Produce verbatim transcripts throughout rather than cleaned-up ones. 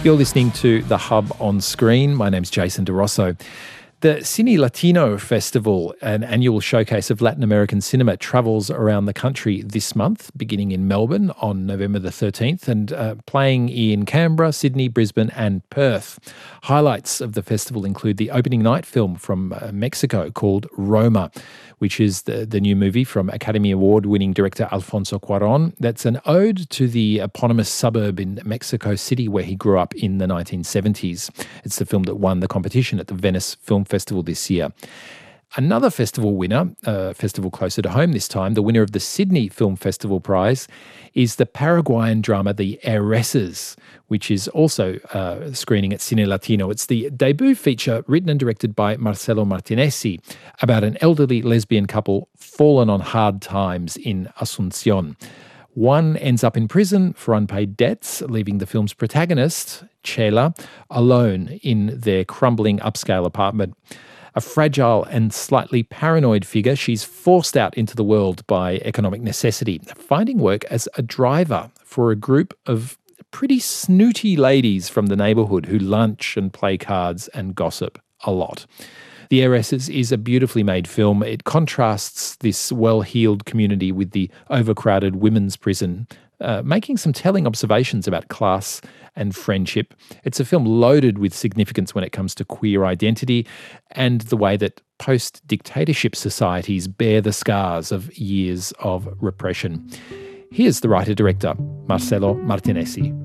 You're listening to The Hub on Screen. My name's Jason DeRosso. The Cine Latino Festival, an annual showcase of Latin American cinema, travels around the country this month, beginning in Melbourne on November the thirteenth and uh, playing in Canberra, Sydney, Brisbane and Perth. Highlights of the festival include the opening night film from uh, Mexico called Roma, which is the, the new movie from Academy Award-winning director Alfonso Cuarón. That's an ode to the eponymous suburb in Mexico City where he grew up in the nineteen seventies. It's the film that won the competition at the Venice Film Festival this year. Another festival winner, a festival closer to home this time, the winner of the Sydney Film Festival prize, is the Paraguayan drama The Heiresses, which is also uh, screening at Cine Latino. It's the debut feature written and directed by Marcelo Martinezzi about an elderly lesbian couple fallen on hard times in Asunción. One ends up in prison for unpaid debts, leaving the film's protagonist, Chela, alone in their crumbling upscale apartment. A fragile and slightly paranoid figure, she's forced out into the world by economic necessity, finding work as a driver for a group of pretty snooty ladies from the neighbourhood who lunch and play cards and gossip a lot. The Heiresses is a beautifully made film. It contrasts this well-heeled community with the overcrowded women's prison, uh, making some telling observations about class and friendship. It's a film loaded with significance when it comes to queer identity and the way that post-dictatorship societies bear the scars of years of repression. Here's the writer-director, Marcelo Martinezzi.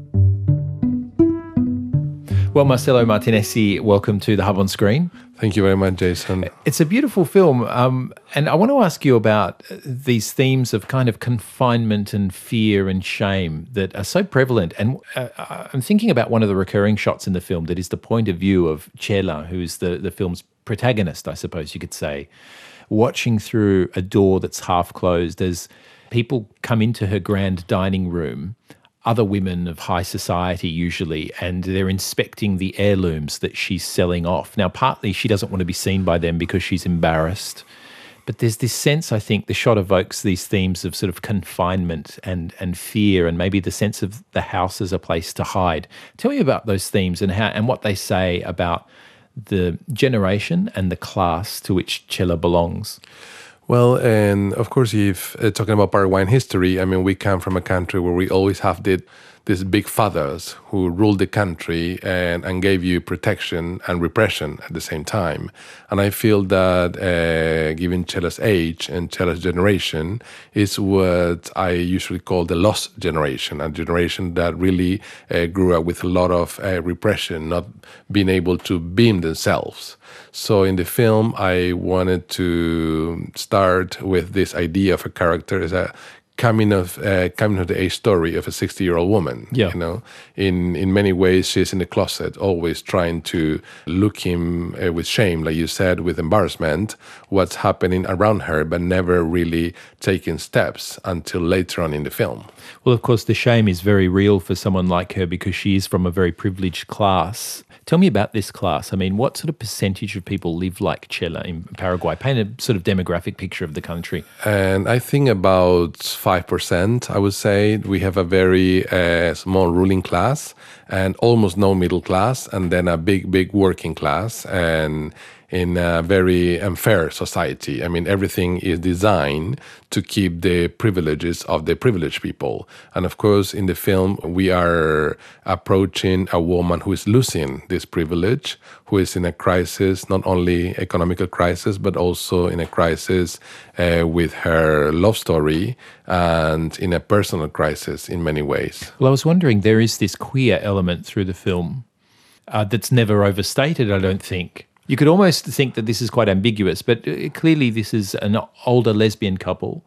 Well, Marcelo Martinezzi, welcome to The Hub on Screen. Thank you very much, Jason. It's a beautiful film, um, and I want to ask you about these themes of kind of confinement and fear and shame that are so prevalent. And uh, I'm thinking about one of the recurring shots in the film that is the point of view of Chela, who's the, the film's protagonist, I suppose you could say, watching through a door that's half closed as people come into her grand dining room, other women of high society usually, and they're inspecting the heirlooms that she's selling off. Now, partly she doesn't want to be seen by them because she's embarrassed, but there's this sense, I think, the shot evokes these themes of sort of confinement and, and fear and maybe the sense of the house as a place to hide. Tell me about those themes and how and what they say about the generation and the class to which Chela belongs. Well, and of course, if uh, talking about Paraguayan history, I mean, we come from a country where we always have the, these big fathers who ruled the country and, and gave you protection and repression at the same time. And I feel that uh, given Chela's age and Chela's generation is what I usually call the lost generation, a generation that really uh, grew up with a lot of uh, repression, not being able to beam themselves. So in the film, I wanted to start with this idea of a character as a coming of uh, coming of the age story of a sixty-year-old woman. Yeah. You know, in in many ways, she's in the closet, always trying to look him uh, with shame, like you said, with embarrassment, what's happening around her, but never really taking steps until later on in the film. Well, of course, the shame is very real for someone like her because she is from a very privileged class. Tell me about this class. I mean, what sort of percentage of people live like Chela in Paraguay? Paint a sort of demographic picture of the country. And I think about five percent, I would say. We have a very uh, small ruling class and almost no middle class, and then a big, big working class, and in a very unfair society. I mean, everything is designed to keep the privileges of the privileged people. And of course, in the film, we are approaching a woman who is losing this privilege, who is in a crisis, not only economical crisis, but also in a crisis uh, with her love story and in a personal crisis in many ways. Well, I was wondering, there is this queer element through the film uh, that's never overstated, I don't think. You could almost think that this is quite ambiguous, but clearly this is an older lesbian couple.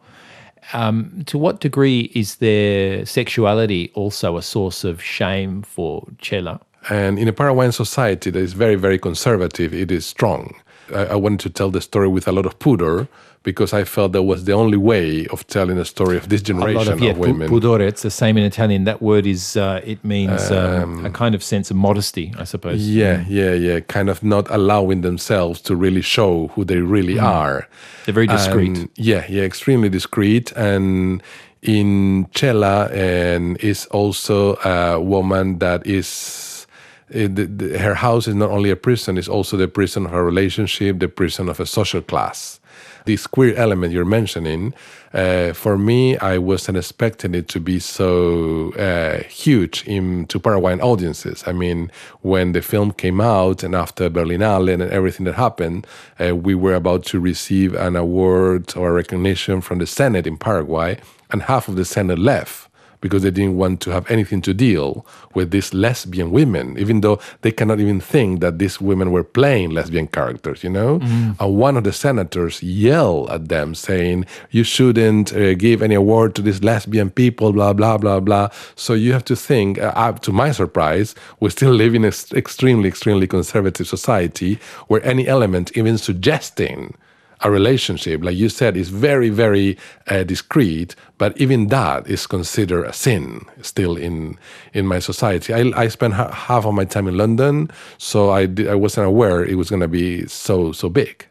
Um, to what degree is their sexuality also a source of shame for Chela? And in a Paraguayan society that is very, very conservative, it is strong. I, I wanted to tell the story with a lot of pudor because I felt that was the only way of telling a story of this generation a lot of, yeah, of women. Pudore, it's the same in Italian. That word is, uh, it means um, um, a kind of sense of modesty, I suppose. Yeah, yeah, yeah. Kind of not allowing themselves to really show who they really mm. are. They're very discreet. And, yeah, yeah, extremely discreet. And in Chela, and is also a woman that is it, the, the, her house is not only a prison, it's also the prison of a relationship, the prison of a social class. This queer element you're mentioning, uh, for me, I wasn't expecting it to be so uh, huge in to Paraguayan audiences. I mean, when the film came out and after Berlinale and everything that happened, uh, we were about to receive an award or recognition from the Senate in Paraguay, and half of the Senate left because they didn't want to have anything to deal with these lesbian women, even though they cannot even think that these women were playing lesbian characters, you know? Mm. And one of the senators yelled at them saying, you shouldn't uh, give any award to these lesbian people, blah, blah, blah, blah. So you have to think, uh, to my surprise, we still live in an extremely, extremely conservative society where any element, even suggesting a relationship, like you said, is very, very uh, discreet, but even that is considered a sin still in in my society. I, I spent ha- half of my time in London, so I, did, I wasn't aware it was going to be so so big.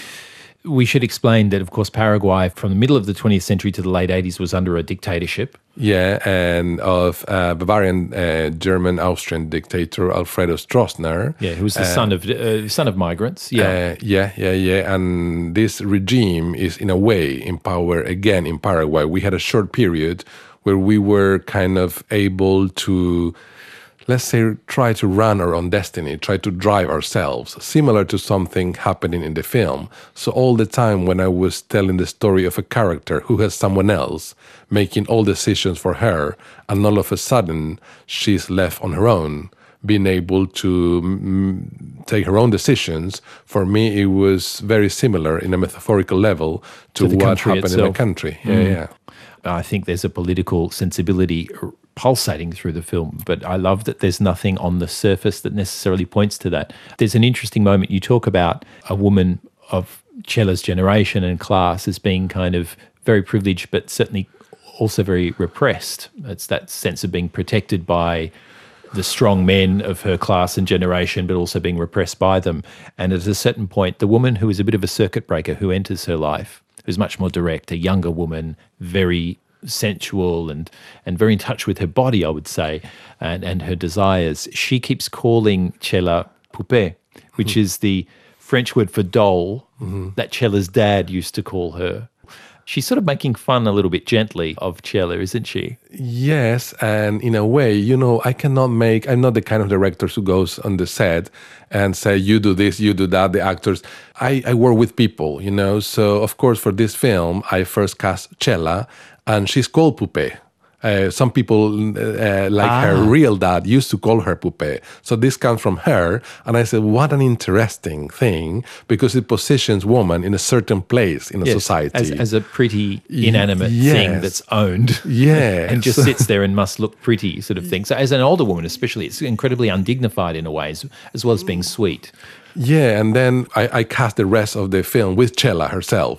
We should explain that, of course, Paraguay from the middle of the twentieth century to the late eighties was under a dictatorship. Yeah, and of uh, Bavarian, uh, German, Austrian dictator Alfredo Stroessner. Yeah, who was the uh, son of uh, son of migrants. Yeah, uh, yeah, yeah, yeah. And this regime is, in a way, in power again in Paraguay. We had a short period where we were kind of able to, let's say, try to run our own destiny, try to drive ourselves, similar to something happening in the film. So all the time when I was telling the story of a character who has someone else making all decisions for her, and all of a sudden she's left on her own, being able to mm, take her own decisions, for me it was very similar in a metaphorical level to, to what happened itself. in the country. Yeah, mm. yeah. I think there's a political sensibility pulsating through the film, but I love that there's nothing on the surface that necessarily points to that. There's an interesting moment. You talk about a woman of Cela's generation and class as being kind of very privileged, but certainly also very repressed. It's that sense of being protected by the strong men of her class and generation, but also being repressed by them. And at a certain point, the woman who is a bit of a circuit breaker who enters her life, who's much more direct, a younger woman, very sensual and and very in touch with her body, I would say, and, and her desires. She keeps calling Cela poupée, which mm-hmm. is the French word for doll mm-hmm. that Cela's dad used to call her. She's sort of making fun a little bit gently of Cela, isn't she? Yes, and in a way, you know, I cannot make, I'm not the kind of director who goes on the set and say, you do this, you do that, the actors. I, I work with people, you know, so of course for this film, I first cast Cela, and she's called Poupée. Uh, some people, uh, like ah. her real dad, used to call her Poupée. So this comes from her. And I said, what an interesting thing, because it positions woman in a certain place in a yes, society. As, as a pretty inanimate yes. thing that's owned. Yeah. And just sits there and must look pretty sort of thing. So as an older woman especially, it's incredibly undignified in a way, as, as well as being sweet. Yeah, and then I, I cast the rest of the film with Cela herself.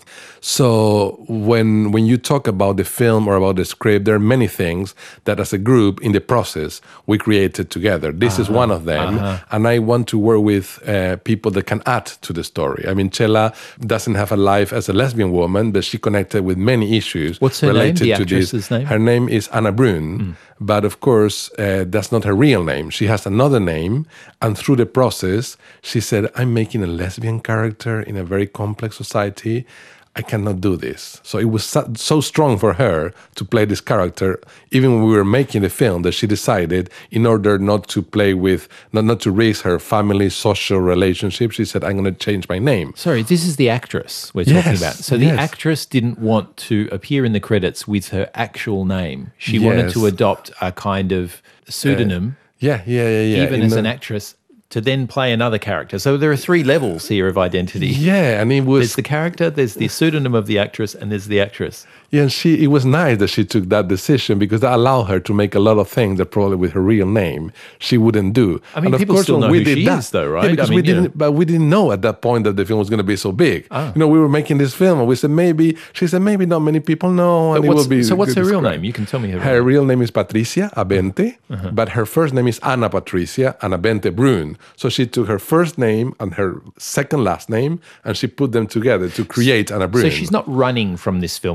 So when when you talk about the film or about the script, there are many things that as a group in the process we created together. This uh-huh, is one of them. Uh-huh. And I want to work with uh, people that can add to the story. I mean, Cela doesn't have a life as a lesbian woman, but she connected with many issues. What's her related name, the to actress's this. name? Her name is Anna Brun. Mm. But of course, uh, that's not her real name. She has another name. And through the process, she said, I'm making a lesbian character in a very complex society. I cannot do this. So it was so, so strong for her to play this character, even when we were making the film, that she decided, in order not to play with, not, not to raise her family, social relationships, she said, I'm going to change my name. Sorry, this is the actress we're yes, talking about. So the yes. actress didn't want to appear in the credits with her actual name. She yes. wanted to adopt a kind of pseudonym, uh, yeah, yeah, yeah, yeah. even in as the, an actress, to then play another character. So there are three levels here of identity. Yeah, and it was... There's the character, there's the pseudonym of the actress, and there's the actress. Yeah, and she, it was nice that she took that decision, because that allowed her to make a lot of things that probably with her real name she wouldn't do. I mean, and people of course, still know we who did she that, is, though, right? Yeah, because I mean, we didn't, know. But we didn't know at that point that the film was going to be so big. Oh. You know, we were making this film, and we said maybe. She said maybe not many people know, and but it will be. So what's her real described. name? You can tell me her. Her real real name is Patricia Abente, uh-huh. but her first name is Ana Patricia and Abente Brun. So she took her first name and her second last name, and she put them together to create Ana Brun. So she's not running from this film at this point.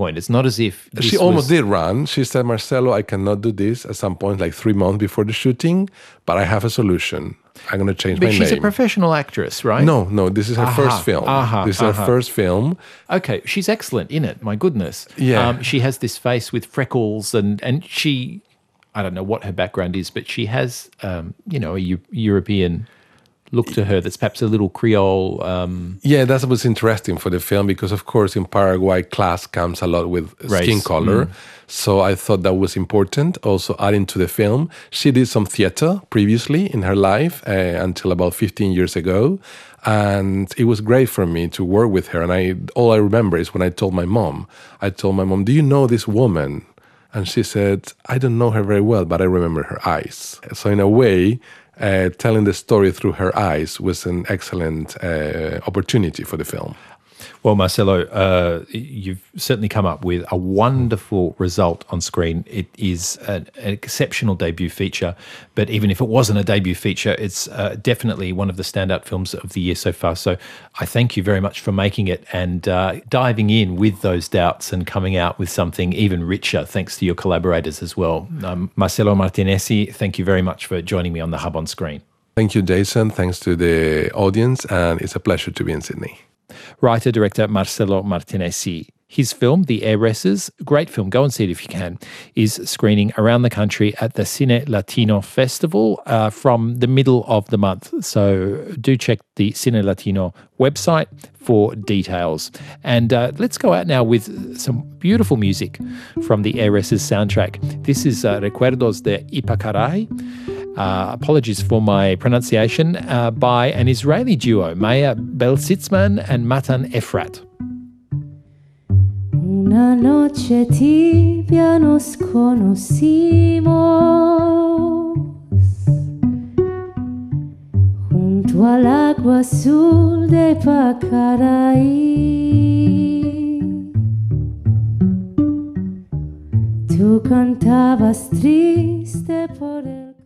point. It's not as if this She almost was... did run. She said, Marcelo, I cannot do this at some point, like three months before the shooting, but I have a solution. I'm going to change But my she's name. a professional actress, right? No, no, this is her Aha, first film. aha, this is aha. her first film. Okay, she's excellent in it, my goodness. Yeah. Um, she has this face with freckles and, and she, I don't know what her background is, but she has, um, you know, a U- European look to her that's perhaps a little Creole. Um, Yeah, that was interesting for the film because, of course, in Paraguay, class comes a lot with Race, skin color. mm. So I thought that was important, also adding to the film. She did some theater previously in her life uh, until about fifteen years ago. And it was great for me to work with her. And I all I remember is when I told my mom, I told my mom, do you know this woman? And she said, I don't know her very well, but I remember her eyes. So in a way, uh, telling the story through her eyes was an excellent uh, opportunity for the film. Well, Marcelo, uh, you've certainly come up with a wonderful result on screen. It is an, an exceptional debut feature, but even if it wasn't a debut feature, it's uh, definitely one of the standout films of the year so far. So I thank you very much for making it and uh, diving in with those doubts and coming out with something even richer, thanks to your collaborators as well. Um, Marcelo Martinezzi, thank you very much for joining me on The Hub on Screen. Thank you, Jason. Thanks to the audience, and it's a pleasure to be in Sydney. Writer-director Marcelo Martinezzi. His film, The Heiresses, great film, go and see it if you can, is screening around the country at the Cine Latino Festival uh, from the middle of the month. So do check the Cine Latino website for details. And uh, let's go out now with some beautiful music from the Heiresses soundtrack. This is uh, Recuerdos de Ipacaray. Uh, apologies for my pronunciation, uh, by an Israeli duo, Maya Belsitzman and Matan Efrat. Una noche tibia nos conocimos junto al agua azul de Pacaraí. Tú cantabas triste por el